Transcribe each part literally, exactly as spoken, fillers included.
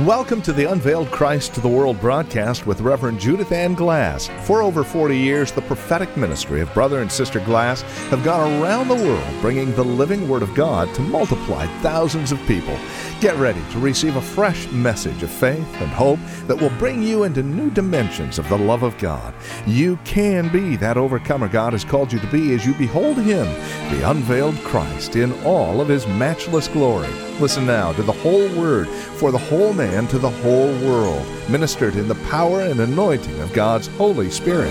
Welcome to the Unveiled Christ to the World broadcast with Reverend Judith Ann Glass. For over forty years, the prophetic ministry of Brother and Sister Glass have gone around the world bringing the living Word of God to multiply thousands of people. Get ready to receive a fresh message of faith and hope that will bring you into new dimensions of the love of God. You can be that overcomer God has called you to be as you behold Him, the unveiled Christ, in all of His matchless glory. Listen now to the whole Word for the whole man to the whole world, ministered in the power and anointing of God's Holy Spirit.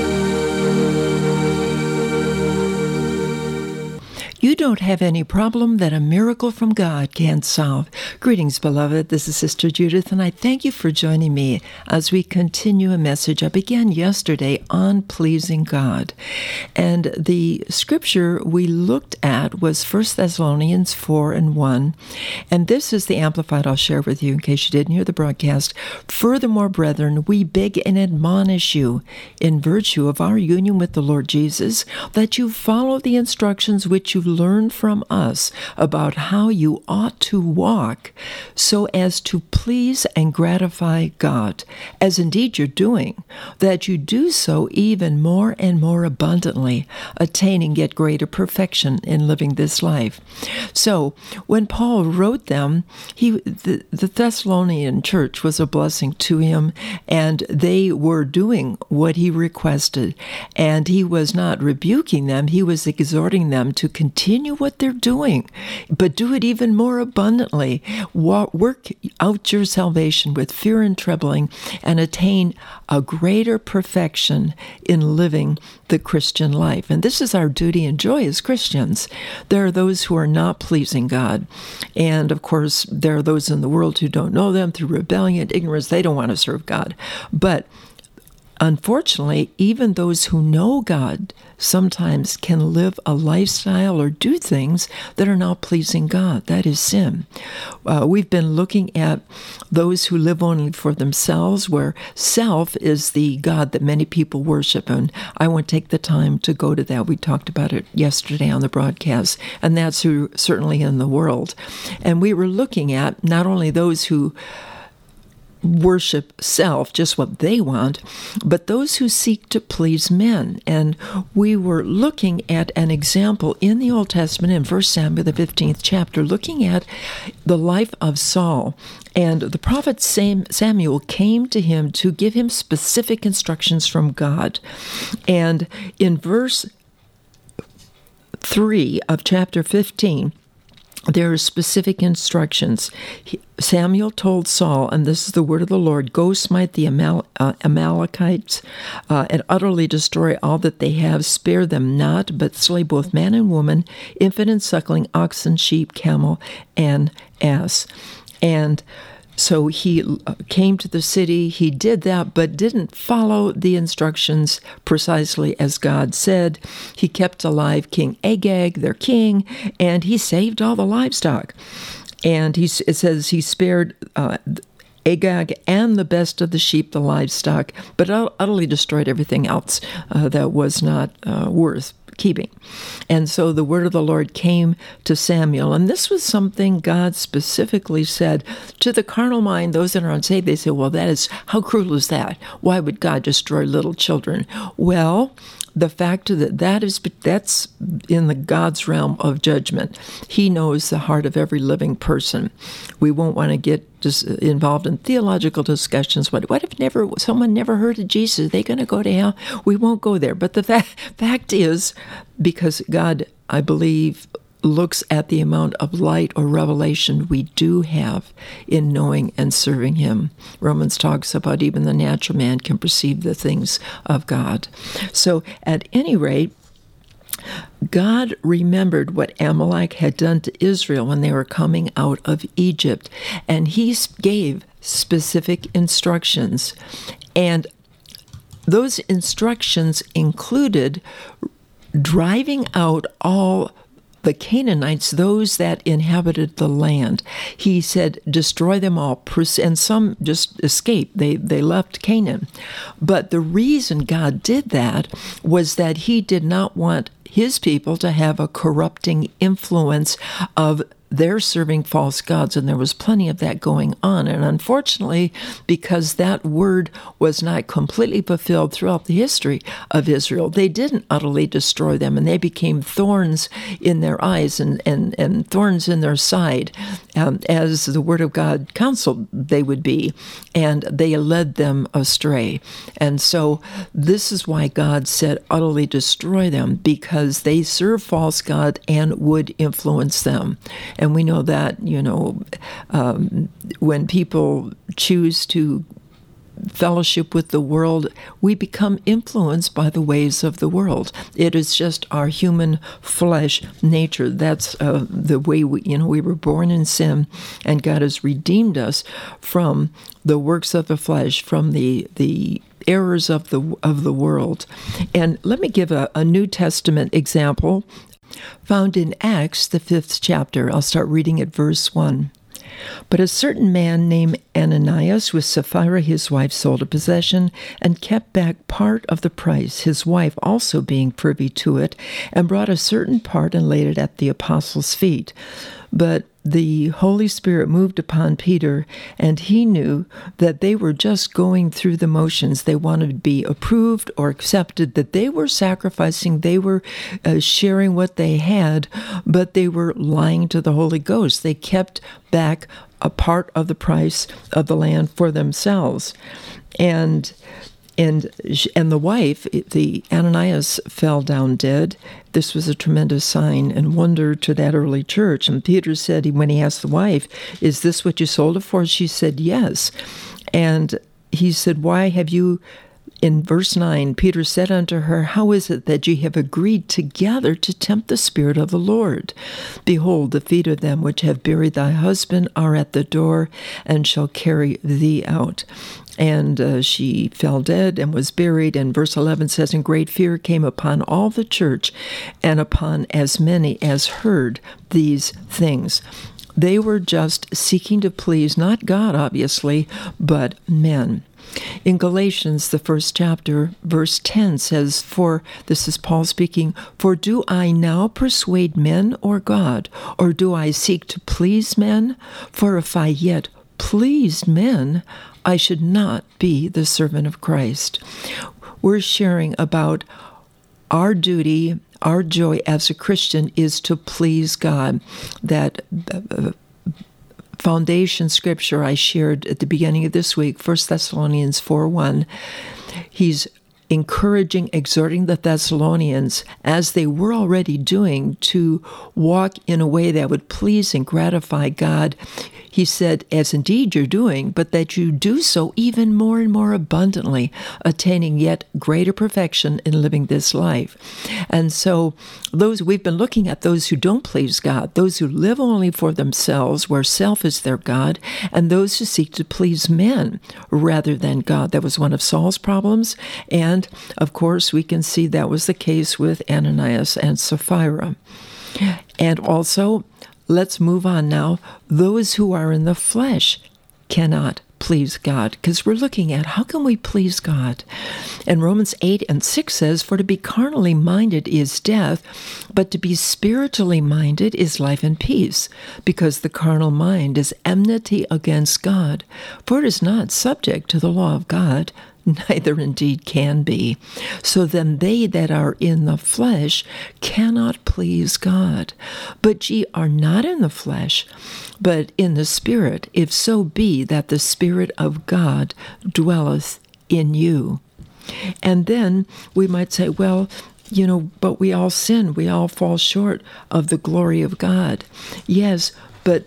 You don't have any problem that a miracle from God can't solve. Greetings, beloved. This is Sister Judith, and I thank you for joining me as we continue a message I began yesterday on pleasing God. And the scripture we looked at was First Thessalonians four and one. And this is the Amplified I'll share with you in case you didn't hear the broadcast. Furthermore, brethren, we beg and admonish you in virtue of our union with the Lord Jesus that you follow the instructions which you learn from us about how you ought to walk so as to please and gratify God, as indeed you're doing, that you do so even more and more abundantly, attaining yet greater perfection in living this life. So when Paul wrote them, he the, the Thessalonian church was a blessing to him, and they were doing what he requested, and he was not rebuking them, he was exhorting them to continue Continue what they're doing, but do it even more abundantly. Work out your salvation with fear and trembling and attain a greater perfection in living the Christian life. And this is our duty and joy as Christians. There are those who are not pleasing God. And of course, there are those in the world who don't know them through rebellion, ignorance. They don't want to serve God. But unfortunately, even those who know God sometimes can live a lifestyle or do things that are not pleasing God. That is sin. Uh, we've been looking at those who live only for themselves, where self is the God that many people worship. And I won't take the time to go to that. We talked about it yesterday on the broadcast. And that's who, certainly in the world. And we were looking at not only those who worship self, just what they want, but those who seek to please men. And we were looking at an example in the Old Testament in First Samuel, the fifteenth chapter, looking at the life of Saul. And the prophet Samuel came to him to give him specific instructions from God. And in verse three of chapter fifteen, there are specific instructions. He, Samuel told Saul, and this is the word of the Lord, go smite the Amal, uh, Amalekites uh, and utterly destroy all that they have. Spare them not, but slay both man and woman, infant and suckling, oxen, sheep, camel, and ass. And so he came to the city, he did that, but didn't follow the instructions precisely as God said. He kept alive King Agag, their king, and he saved all the livestock. And he, it says he spared uh, Agag and the best of the sheep, the livestock, but utterly destroyed everything else uh, that was not uh, worth keeping. And so the word of the Lord came to Samuel, and this was something God specifically said to the carnal mind, those that are unsaved. They say, well, that is, how cruel is that? Why would God destroy little children? Well, the fact that that is, that's in the God's realm of judgment. He knows the heart of every living person. We won't want to get just involved in theological discussions. What, what if never someone never heard of Jesus? Are they going to go to hell? We won't go there. But the fa- fact is, because God, I believe, looks at the amount of light or revelation we do have in knowing and serving Him. Romans talks about even the natural man can perceive the things of God. So at any rate, God remembered what Amalek had done to Israel when they were coming out of Egypt, and He gave specific instructions. And those instructions included driving out all the Canaanites, those that inhabited the land. He said, destroy them all. And some just escaped. They, they left Canaan. But the reason God did that was that He did not want his people to have a corrupting influence of they're serving false gods, and there was plenty of that going on. And unfortunately, because that word was not completely fulfilled throughout the history of Israel, they didn't utterly destroy them, and they became thorns in their eyes and, and, and thorns in their side, um, as the word of God counseled they would be, and they led them astray. And so this is why God said utterly destroy them, because they serve false God and would influence them. And we know that, you know, um, when people choose to fellowship with the world, we become influenced by the ways of the world. It is just our human flesh nature. That's uh, the way we, you know, we were born in sin, and God has redeemed us from the works of the flesh, from the the errors of the of the world. And let me give a, a New Testament example found in Acts, the fifth chapter. I'll start reading at verse one. But a certain man named Ananias with Sapphira his wife sold a possession and kept back part of the price, his wife also being privy to it, and brought a certain part and laid it at the apostles' feet. But the Holy Spirit moved upon Peter, and he knew that they were just going through the motions. They wanted to be approved or accepted, that they were sacrificing, they were uh, sharing what they had, but they were lying to the Holy Ghost. They kept back a part of the price of the land for themselves. And And and the wife, the Ananias, fell down dead. This was a tremendous sign and wonder to that early church. And Peter said, when he asked the wife, "Is this what you sold it for?" She said, "Yes." And he said, "Why have you," in verse nine, Peter said unto her, "How is it that ye have agreed together to tempt the Spirit of the Lord? Behold, the feet of them which have buried thy husband are at the door, and shall carry thee out." And uh, she fell dead and was buried. And verse eleven says, "And great fear came upon all the church and upon as many as heard these things." They were just seeking to please not God, obviously, but men. In Galatians, the first chapter, verse ten says, "For," this is Paul speaking, "for do I now persuade men or God? Or do I seek to please men? For if I yet pleased men, I should not be the servant of Christ." We're sharing about our duty, our joy as a Christian is to please God. That uh, foundation scripture I shared at the beginning of this week, First Thessalonians four one, he's encouraging, exhorting the Thessalonians, as they were already doing, to walk in a way that would please and gratify God. He said, as indeed you're doing, but that you do so even more and more abundantly, attaining yet greater perfection in living this life. And so those we've been looking at those who don't please God, those who live only for themselves, where self is their God, and those who seek to please men rather than God. That was one of Saul's problems. And of course, we can see that was the case with Ananias and Sapphira. And also, let's move on now. Those who are in the flesh cannot please God, because we're looking at how can we please God. And Romans eight and six says, "For to be carnally minded is death, but to be spiritually minded is life and peace, because the carnal mind is enmity against God, for it is not subject to the law of God, neither indeed can be. So then they that are in the flesh cannot please God. But ye are not in the flesh, but in the Spirit, if so be that the Spirit of God dwelleth in you." And then we might say, well, you know, but we all sin. We all fall short of the glory of God. Yes, but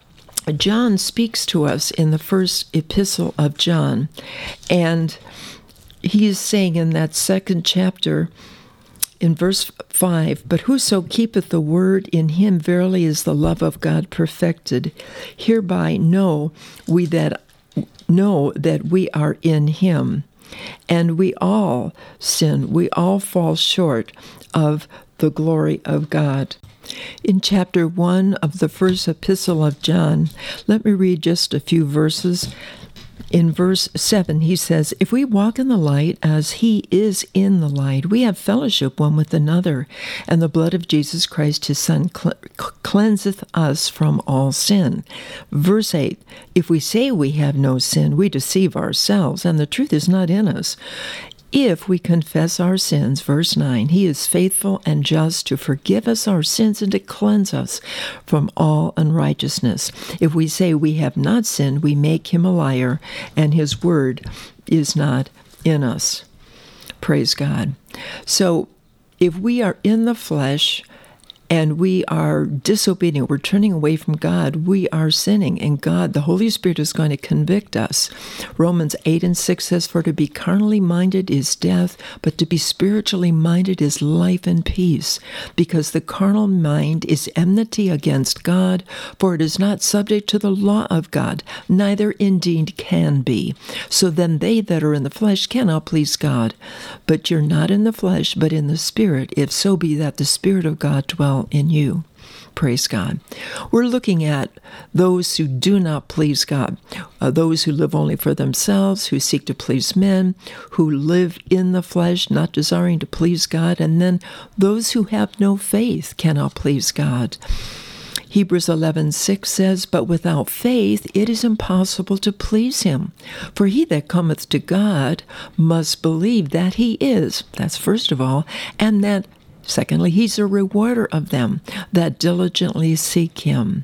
John speaks to us in the first epistle of John, and he is saying in that second chapter, in verse five, "But whoso keepeth the word, in him verily is the love of God perfected. Hereby know we that know that we are in him." And we all sin. We all fall short of the glory of God. In chapter one of the first epistle of John, let me read just a few verses. In verse seven, he says, if we walk in the light as he is in the light, we have fellowship one with another, and the blood of Jesus Christ, his Son, cleanseth us from all sin. Verse eight, if we say we have no sin, we deceive ourselves, and the truth is not in us. If we confess our sins, verse nine, he is faithful and just to forgive us our sins and to cleanse us from all unrighteousness. If we say we have not sinned, we make him a liar, and his word is not in us. Praise God. So if we are in the flesh and we are disobedient, we're turning away from God, we are sinning, and God, the Holy Spirit, is going to convict us. Romans eight and six says, for to be carnally minded is death, but to be spiritually minded is life and peace, because the carnal mind is enmity against God, for it is not subject to the law of God, neither indeed can be. So then they that are in the flesh cannot please God. But you're not in the flesh, but in the Spirit, if so be that the Spirit of God dwell in you. Praise God. We're looking at those who do not please God, uh, those who live only for themselves, who seek to please men, who live in the flesh, not desiring to please God, and then those who have no faith cannot please God. Hebrews eleven six says, but without faith it is impossible to please him. For he that cometh to God must believe that he is, that's first of all, and that secondly, he's a rewarder of them that diligently seek him.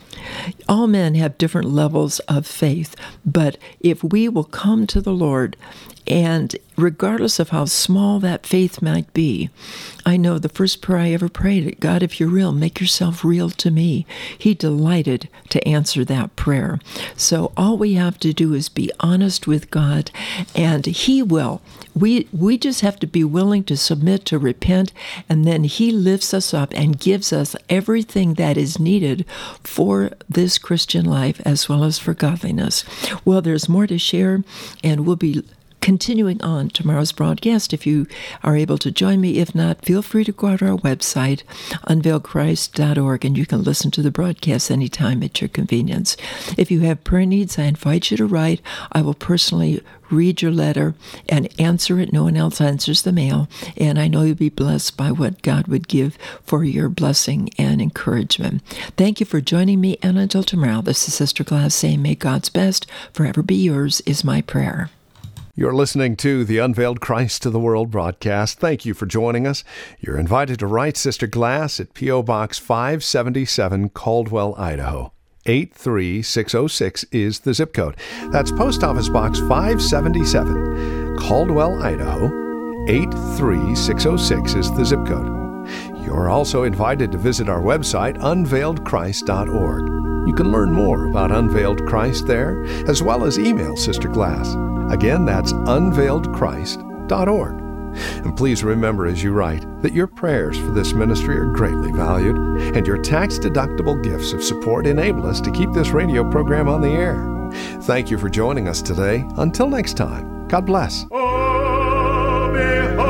All men have different levels of faith, but if we will come to the Lord, and regardless of how small that faith might be, I know the first prayer I ever prayed, God, if you're real, make yourself real to me. He delighted to answer that prayer. So all we have to do is be honest with God, and he will. We we just have to be willing to submit, to repent, and then he lifts us up and gives us everything that is needed for this Christian life as well as for godliness. Well, there's more to share, and we'll be continuing on tomorrow's broadcast if you are able to join me. If not, feel free to go out to our website, unveiled christ dot org, and you can listen to the broadcast anytime at your convenience. If you have prayer needs, I invite you to write. I will personally read your letter and answer it. No one else answers the mail, and I know you'll be blessed by what God would give for your blessing and encouragement. Thank you for joining me, and until tomorrow, this is Sister Glass saying, may God's best forever be yours is my prayer. You're listening to the Unveiled Christ to the World broadcast. Thank you for joining us. You're invited to write Sister Glass at P O. Box five seventy-seven, Caldwell, Idaho. eight three six oh six is the zip code. That's Post Office Box five seventy-seven, Caldwell, Idaho. eight three six oh six is the zip code. You're also invited to visit our website, unveiled christ dot org. You can learn more about Unveiled Christ there, as well as email Sister Glass. Again, that's unveiled christ dot org. And please remember as you write that your prayers for this ministry are greatly valued, and your tax-deductible gifts of support enable us to keep this radio program on the air. Thank you for joining us today. Until next time, God bless. Oh, behold.